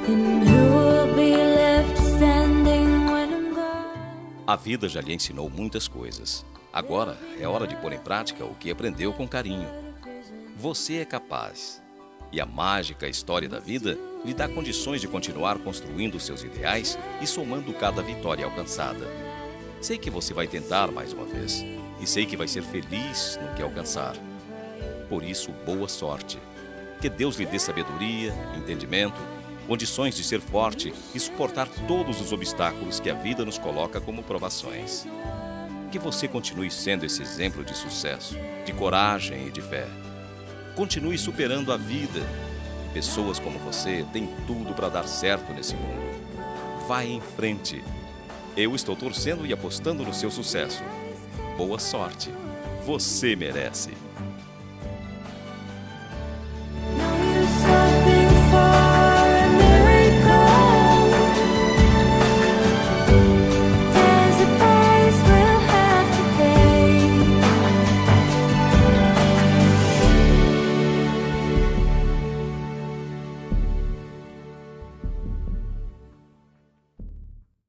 And who will be left standing when I'm gone? A vida já lhe ensinou muitas coisas. Agora é hora de pôr em prática o que aprendeu com carinho. Você é capaz. E a mágica história da vida lhe dá condições de continuar construindo seus ideais e somando cada vitória alcançada. Sei que você vai tentar mais uma vez. E sei que vai ser feliz no que alcançar. Por isso, boa sorte. Que Deus lhe dê sabedoria, entendimento, condições de ser forte e suportar todos os obstáculos que a vida nos coloca como provações. Que você continue sendo esse exemplo de sucesso, de coragem e de fé. Continue superando a vida. Pessoas como você têm tudo para dar certo nesse mundo. Vai em frente. Eu estou torcendo e apostando no seu sucesso. Boa sorte. Você merece.